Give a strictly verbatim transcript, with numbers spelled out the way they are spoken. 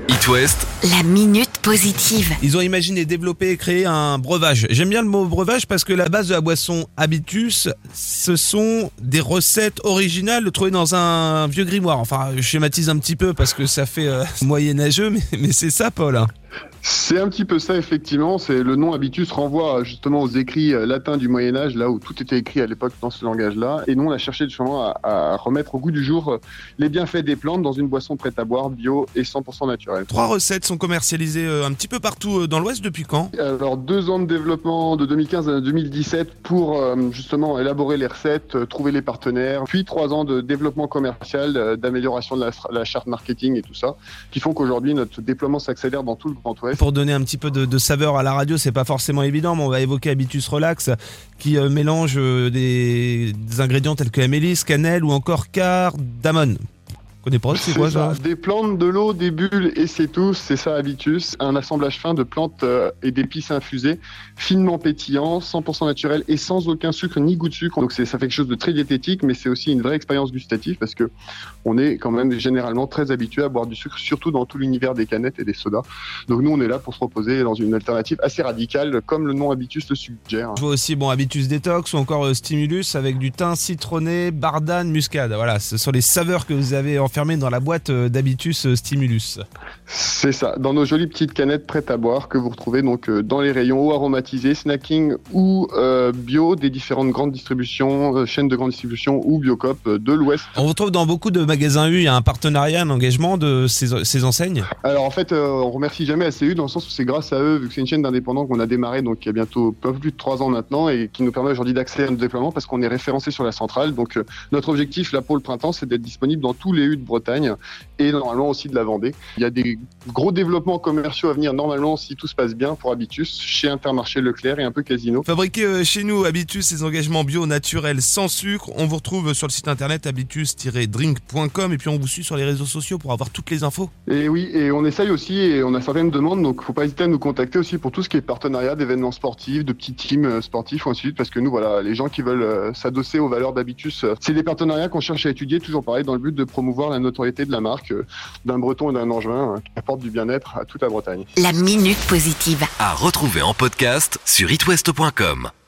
It West, La minute positive. Ils ont imaginé, développé et créé un breuvage. J'aime bien le mot breuvage parce que la base de la boisson Habitus, ce sont des recettes originales trouvées dans un vieux grimoire. Enfin, je schématise un petit peu parce que ça fait euh, moyenâgeux, mais, mais c'est ça, Paul. Hein. C'est un petit peu ça, effectivement. C'est le nom Habitus renvoie justement aux écrits latins du Moyen-Âge, là où tout était écrit à l'époque dans ce langage-là. Et nous, on a cherché justement à, à remettre au goût du jour les bienfaits des plantes dans une boisson prête à boire, bio et cent pour cent naturelle. Trois recettes sont commercialisées euh, un petit peu partout euh, dans l'Ouest depuis quand ? Alors, deux ans de développement de deux mille quinze à deux mille dix-sept pour euh, justement élaborer les recettes, euh, trouver les partenaires, puis trois ans de développement commercial, euh, d'amélioration de la, la charte marketing et tout ça, qui font qu'aujourd'hui, notre déploiement s'accélère dans tout le Grand Ouest. Pour donner un petit peu de, de saveur à la radio, c'est pas forcément évident, mais on va évoquer Habitus Relax qui euh, mélange euh, des, des ingrédients tels que la mélisse, cannelle ou encore cardamone. Vous connaissez pas, c'est quoi ça, ça Des plantes, de l'eau, des bulles et c'est tout, c'est ça Habitus. Un assemblage fin de plantes euh, et d'épices infusées, finement pétillant, cent pour cent naturel et sans aucun sucre ni goût de sucre. Donc c'est, ça fait quelque chose de très diététique, mais c'est aussi une vraie expérience gustative parce que on est quand même généralement très habitué à boire du sucre, surtout dans tout l'univers des canettes et des sodas. Donc nous on est là pour se proposer dans une alternative assez radicale, comme le nom Habitus le suggère. Je vois aussi bon Habitus Détox ou encore euh, Stimulus avec du thym citronné, bardane, muscade. Voilà, ce sont les saveurs que vous avez enfermées dans la boîte d'Habitus Stimulus. C'est ça, dans nos jolies petites canettes prêtes à boire que vous retrouvez donc dans les rayons eau aromatisée, snacking ou euh, bio des différentes grandes distributions, euh, chaînes de grande distribution ou Biocop euh, de l'Ouest. On retrouve dans beaucoup de magasins U, il y a un partenariat, un engagement de ces, ces enseignes. Alors en fait, euh, on remercie jamais A C U dans le sens où c'est grâce à eux, vu que c'est une chaîne d'indépendants qu'on a démarré donc il y a bientôt pas plus de trois ans maintenant et qui nous permet aujourd'hui d'accéder à notre déploiement parce qu'on est référencé sur la centrale. Donc euh, notre objectif là pour le printemps, c'est d'être disponible dans tous les U de Bretagne et normalement aussi de la Vendée. Il y a des gros développements commerciaux à venir normalement si tout se passe bien pour Habitus chez Intermarché Leclerc et un peu Casino. Fabriqué chez nous, Habitus, ces engagements bio naturels sans sucre. On vous retrouve sur le site internet habitus tiret drink point com et puis on vous suit sur les réseaux sociaux pour avoir toutes les infos. Et oui, et on essaye aussi et on a certaines demandes, donc faut pas hésiter à nous contacter aussi pour tout ce qui est partenariat d'événements sportifs, de petits teams sportifs ou ainsi de suite, parce que nous voilà, les gens qui veulent euh, s'adosser aux valeurs d'Habitus, euh, c'est des partenariats qu'on cherche à étudier, toujours pareil, dans le but de promouvoir la notoriété de la marque euh, d'un Breton et d'un Angevin euh, qui apporte du bien-être à toute la Bretagne. La minute positive. à retrouver en podcast sur it west point com.